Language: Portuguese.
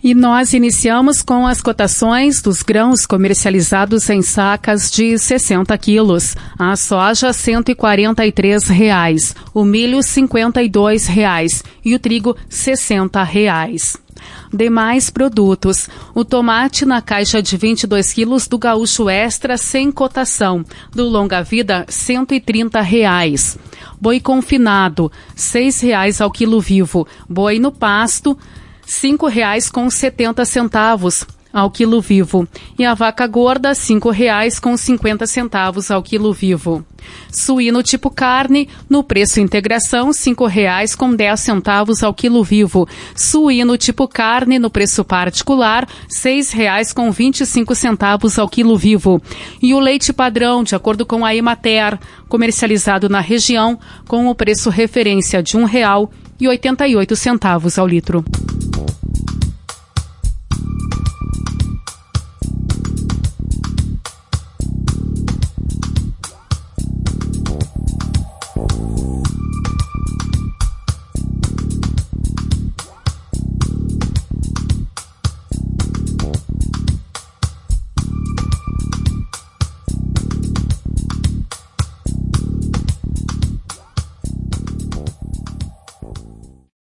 E nós iniciamos com as cotações dos grãos comercializados em sacas de 60 quilos. A soja, R$ 143, o milho, R$ 52 e o trigo, R$ 60. Demais produtos. O tomate na caixa de 22 quilos do Gaúcho Extra sem cotação, do Longa Vida, R$ 130. Boi confinado, R$ 6 ao quilo vivo. Boi no pasto, R$ 5,70 ao quilo vivo. E a vaca gorda, R$ 5,50 ao quilo vivo. Suíno tipo carne, no preço integração, R$ 5,10 ao quilo vivo. Suíno tipo carne, no preço particular, R$ 6,25 ao quilo vivo. E o leite padrão, de acordo com a Emater, comercializado na região, com o preço referência de R$ 1,88 ao litro.